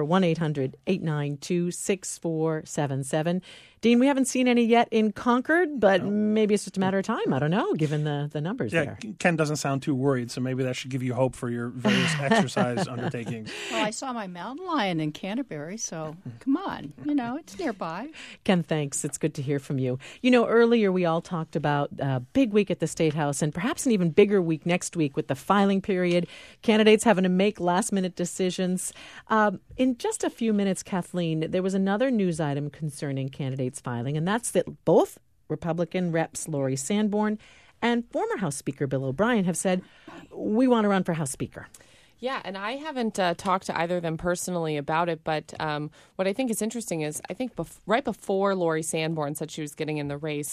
1-800-892-6477. Dean, we haven't seen any yet in Concord, but maybe it's just a matter of time. I don't know, given the numbers there. Ken doesn't sound too worried, so maybe that should give you hope for your various exercise undertakings. Well, I saw my mountain lion in Canterbury, so come on. It's nearby. Ken, thanks. It's good to hear from you. Earlier we all talked about a big week at the State House and perhaps an even bigger week next week with the filing period, candidates having to make last-minute decisions. In just a few minutes, Kathleen, there was another news item concerning candidates filing, and that's that both Republican reps Laurie Sanborn and former House Speaker Bill O'Brien have said, we want to run for House Speaker. Yeah, and I haven't talked to either of them personally about it, but what I think is interesting is I think right before Laurie Sanborn said she was getting in the race,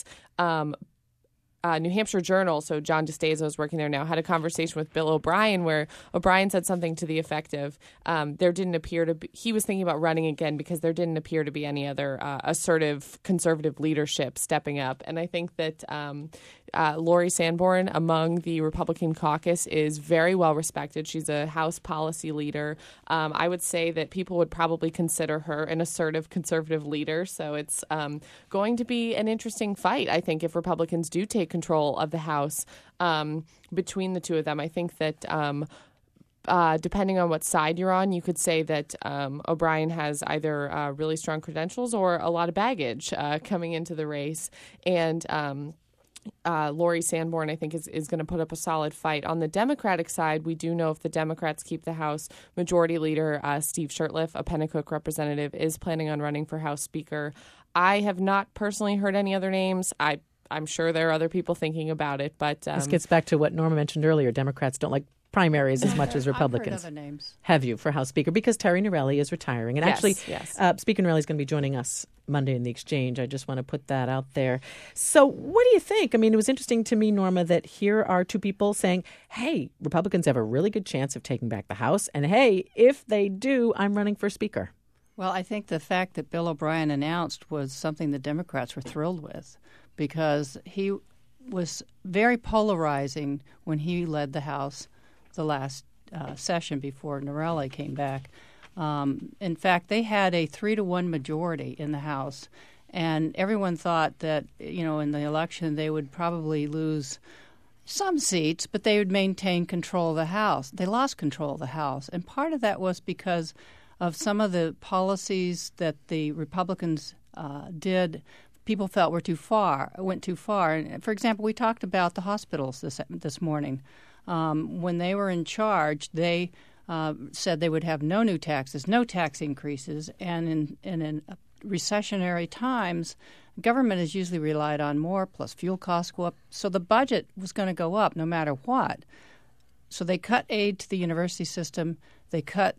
New Hampshire Journal, so John DeStazio is working there now, had a conversation with Bill O'Brien where O'Brien said something to the effect of there didn't appear to be, he was thinking about running again because there didn't appear to be any other assertive conservative leadership stepping up. And I think that Laurie Sanborn among the Republican caucus is very well respected. She's a House policy leader. I would say that people would probably consider her an assertive conservative leader. So it's going to be an interesting fight, I think, if Republicans do take control of the House between the two of them. I think that depending on what side you're on, you could say that O'Brien has either really strong credentials or a lot of baggage coming into the race. And Laurie Sanborn, I think, is going to put up a solid fight. On the Democratic side, we do know if the Democrats keep the House, Majority Leader Steve Shurtleff, a Pennacook representative, is planning on running for House Speaker. I have not personally heard any other names. I'm sure there are other people thinking about it, but this gets back to what Norma mentioned earlier. Democrats don't like primaries as much as Republicans. I've heard other names. Have you, for House Speaker? Because Terry Norelli is retiring. And yes. Speaker Norelli is going to be joining us Monday in the Exchange. I just want to put that out there. So what do you think? I mean, it was interesting to me, Norma, that here are two people saying, hey, Republicans have a really good chance of taking back the House. And hey, if they do, I'm running for Speaker. Well, I think the fact that Bill O'Brien announced was something the Democrats were thrilled with because he was very polarizing when he led the House the last session before Norelli came back. In fact, they had a 3-1 majority in the House, and everyone thought that, in the election they would probably lose some seats, but they would maintain control of the House. They lost control of the House, and part of that was because of some of the policies that the Republicans did. People felt went too far. And for example, we talked about the hospitals this morning. When they were in charge, they said they would have no new taxes, no tax increases, and in recessionary times, government has usually relied on more, plus fuel costs go up. So the budget was going to go up no matter what. So they cut aid to the university system. They cut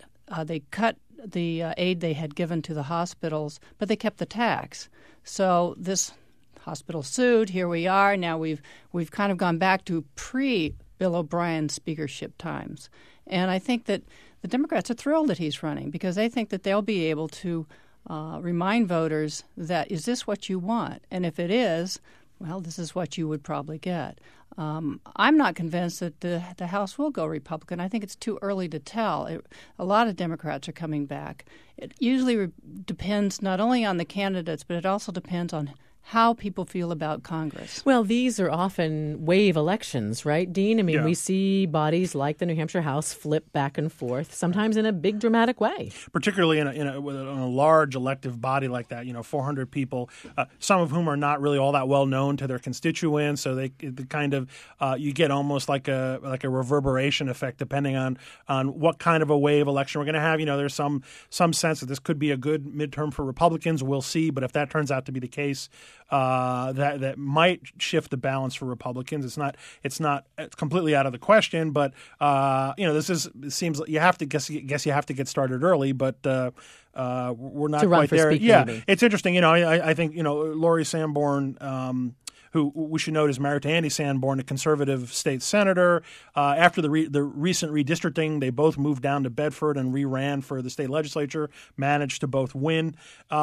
the aid they had given to the hospitals, but they kept the tax. So this hospital sued. Here we are. Now we've kind of gone back to pre-Bill O'Brien speakership times. And I think that the Democrats are thrilled that he's running because they think that they'll be able to remind voters that, is this what you want? And if it is, well, this is what you would probably get. I'm not convinced that the House will go Republican. I think it's too early to tell. A lot of Democrats are coming back. It usually depends not only on the candidates, but it also depends on how people feel about Congress. Well, these are often wave elections, right, Dean? I mean, we see bodies like the New Hampshire House flip back and forth, sometimes in a big dramatic way. Particularly in a large elective body like that, 400 people, some of whom are not really all that well known to their constituents, so they kind of you get almost like a reverberation effect depending on what kind of a wave election we're going to have. There's some sense that this could be a good midterm for Republicans. We'll see, but if that turns out to be the case, that might shift the balance for Republicans. It's not completely out of the question, but it seems like you have to get started early, but we're not quite there. Speaker, maybe. It's interesting. I think Laurie Sanborn, who we should note is married to Andy Sanborn, a conservative state senator. After the recent redistricting, they both moved down to Bedford and re-ran for the state legislature, managed to both win.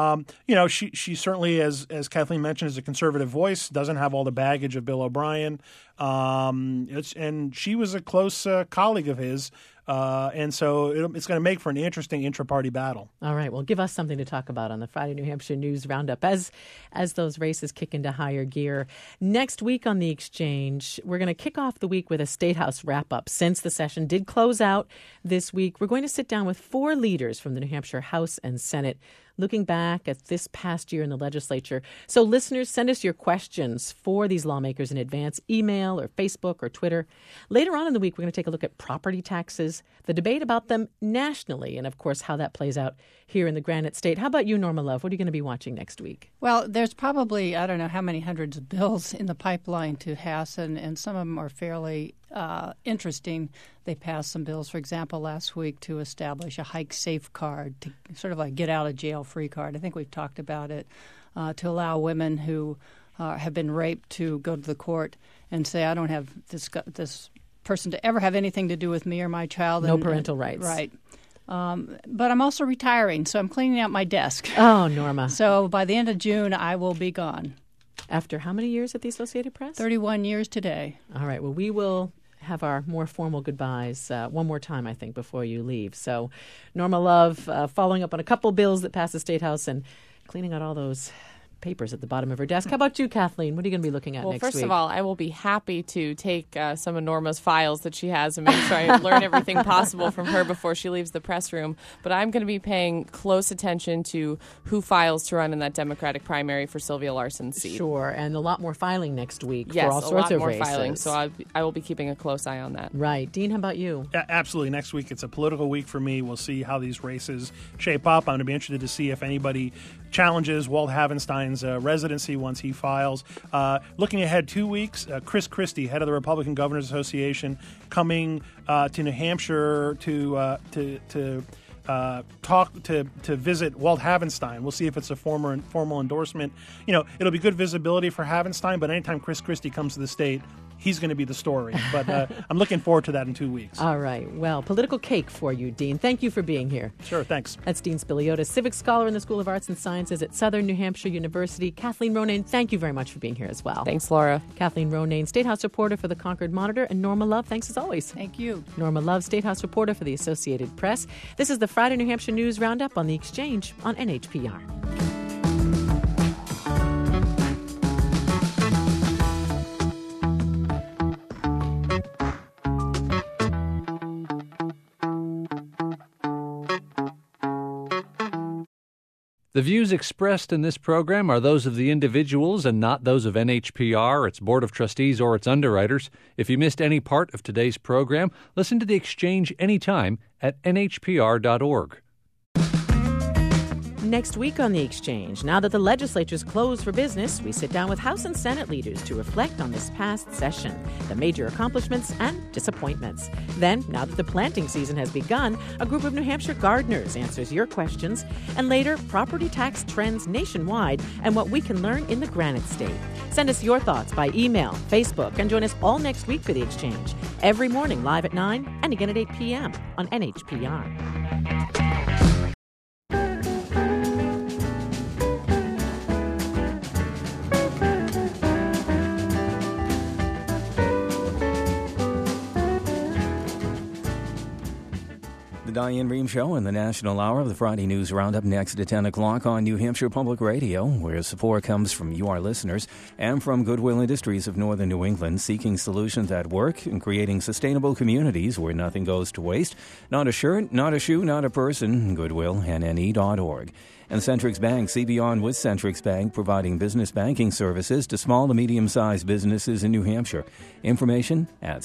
She certainly, as Kathleen mentioned, is a conservative voice, doesn't have all the baggage of Bill O'Brien. And she was a close colleague of his. And so it's going to make for an interesting intra-party battle. All right. Well, give us something to talk about on the Friday New Hampshire News Roundup as those races kick into higher gear. Next week on The Exchange, we're going to kick off the week with a State House wrap-up. Since the session did close out this week, we're going to sit down with 4 leaders from the New Hampshire House and Senate, looking back at this past year in the legislature. So listeners, send us your questions for these lawmakers in advance, email or Facebook or Twitter. Later on in the week, we're going to take a look at property taxes, the debate about them nationally, and of course how that plays out here in the Granite State. How about you, Norma Love? What are you going to be watching next week? Well, there's probably, I don't know how many hundreds of bills in the pipeline to pass, and some of them are fairly interesting. They passed some bills, for example, last week to establish a hike safe card, to sort of like get out of jail free card. I think we've talked about it, to allow women who have been raped to go to the court and say, I don't have this person to ever have anything to do with me or my child. No parental rights. Right. But I'm also retiring, so I'm cleaning out my desk. Oh, Norma. So by the end of June, I will be gone. After how many years at the Associated Press? 31 years today. All right. Well, we will have our more formal goodbyes one more time, I think, before you leave. So Norma Love following up on a couple bills that passed the State House and cleaning out all those papers at the bottom of her desk. How about you, Kathleen? What are you going to be looking at next week? Well, first of all, I will be happy to take some of Norma's files that she has and make sure I learn everything possible from her before she leaves the press room. But I'm going to be paying close attention to who files to run in that Democratic primary for Sylvia Larson's seat. Sure, and a lot more filing next week yes, for all sorts of races. Yes, a lot more filing, so I will be keeping a close eye on that. Right. Dean, how about you? Absolutely. Next week, it's a political week for me. We'll see how these races shape up. I'm going to be interested to see if anybody challenges Walt Havenstein's residency once he files. Looking ahead 2 weeks, Chris Christie, head of the Republican Governors Association, coming to New Hampshire to visit Walt Havenstein. We'll see if it's a formal endorsement. It'll be good visibility for Havenstein, but anytime Chris Christie comes to the state, he's going to be the story. But I'm looking forward to that in 2 weeks. All right. Well, political cake for you, Dean. Thank you for being here. Sure, thanks. That's Dean Spiliotis, civics scholar in the School of Arts and Sciences at Southern New Hampshire University. Kathleen Ronayne, thank you very much for being here as well. Thanks, Laura. Kathleen Ronayne, State House reporter for the Concord Monitor, and Norma Love, thanks as always. Thank you. Norma Love, State House reporter for the Associated Press. This is the Friday New Hampshire News Roundup on The Exchange on NHPR. The views expressed in this program are those of the individuals and not those of NHPR, its Board of Trustees, or its underwriters. If you missed any part of today's program, listen to The Exchange anytime at nhpr.org. Next week on The Exchange, now that the legislature's closed for business, we sit down with House and Senate leaders to reflect on this past session, the major accomplishments and disappointments. Then, now that the planting season has begun, a group of New Hampshire gardeners answers your questions. And later, property tax trends nationwide and what we can learn in the Granite State. Send us your thoughts by email, Facebook, and join us all next week for The Exchange. Every morning live at 9 and again at 8 p.m. on NHPR. Diane Rehm Show and the National Hour of the Friday News Roundup next at 10 o'clock on New Hampshire Public Radio, where support comes from you, our listeners, and from Goodwill Industries of Northern New England, seeking solutions at work and creating sustainable communities where nothing goes to waste. Not a shirt, not a shoe, not a person. GoodwillNNE.org. And Centrix Bank, see beyond with Centrix Bank, providing business banking services to small to medium-sized businesses in New Hampshire. Information at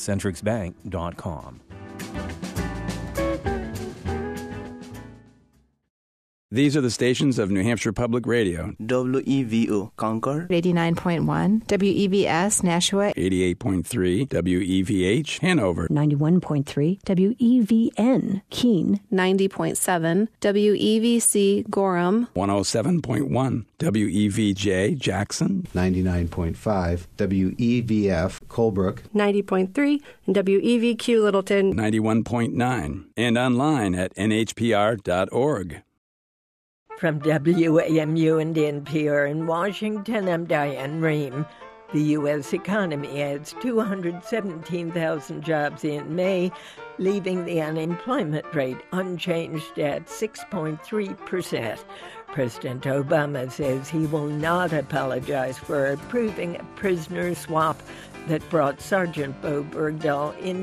centrixbank.com. These are the stations of New Hampshire Public Radio. WEVO Concord, 89.1, WEVS Nashua, 88.3 WEVH Hanover, 91.3 WEVN Keene, 90.7 WEVC Gorham, 107.1 WEVJ Jackson, 99.5 WEVF Colebrook, 90.3 WEVQ Littleton, 91.9, and online at nhpr.org. From WAMU and NPR in Washington, I'm Diane Rehm. The U.S. economy adds 217,000 jobs in May, leaving the unemployment rate unchanged at 6.3%. President Obama says he will not apologize for approving a prisoner swap that brought Sergeant Bo Bergdahl in